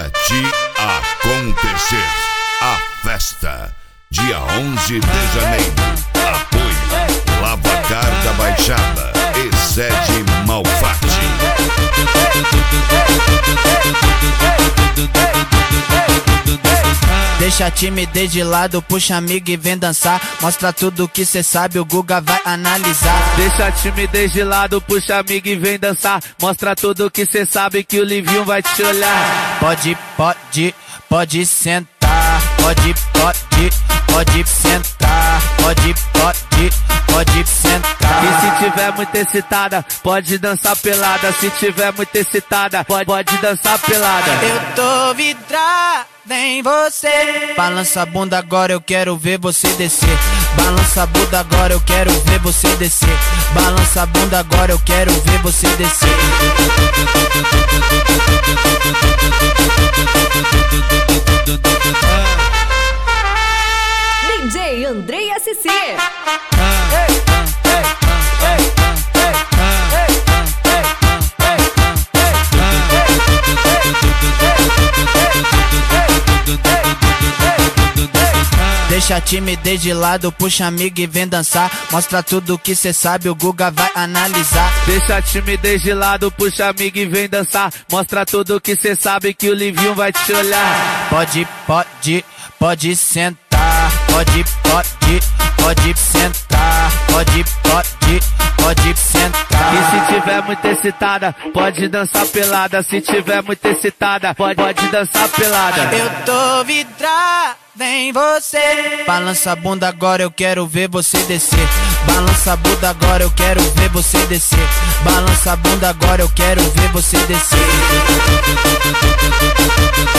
promete acontecer. A festa, dia 11 de janeiro. Apoio Lavacar da Baixada e Sede Malfatti. Deixa a timidez de lado, puxa amigo e vem dançar. Mostra tudo que cê sabe, o Guga vai analisar. Deixa a timidez de lado, puxa amigo e vem dançar. Mostra tudo que cê sabe, que o Livinho vai te olhar. Pode sentar. Pode sentar. Pode sentar. E se tiver muito excitada, pode dançar pelada. Se tiver muito excitada, pode dançar pelada. Eu tô vidrada em você. Balança a bunda agora, eu quero ver você descer. Balança a bunda agora, eu quero ver você descer. Balança a bunda agora, eu quero ver você descer. DJ Andrei SC. Deixa a timidez de lado, puxa amigo e vem dançar. Mostra tudo que cê sabe, o Guga vai analisar. Deixa a timidez de lado, puxa amigo e vem dançar. Mostra tudo que cê sabe, que o Livinho vai te olhar. Pode sentar. Pode sentar. Pode sentar. E se tiver muito excitada, pode dançar pelada. Se tiver muito excitada, pode dançar pelada. Eu tô vidrada em você. Balança a bunda agora, eu quero ver você descer. Balança a bunda agora, eu quero ver você descer. Balança a bunda agora, eu quero ver você descer.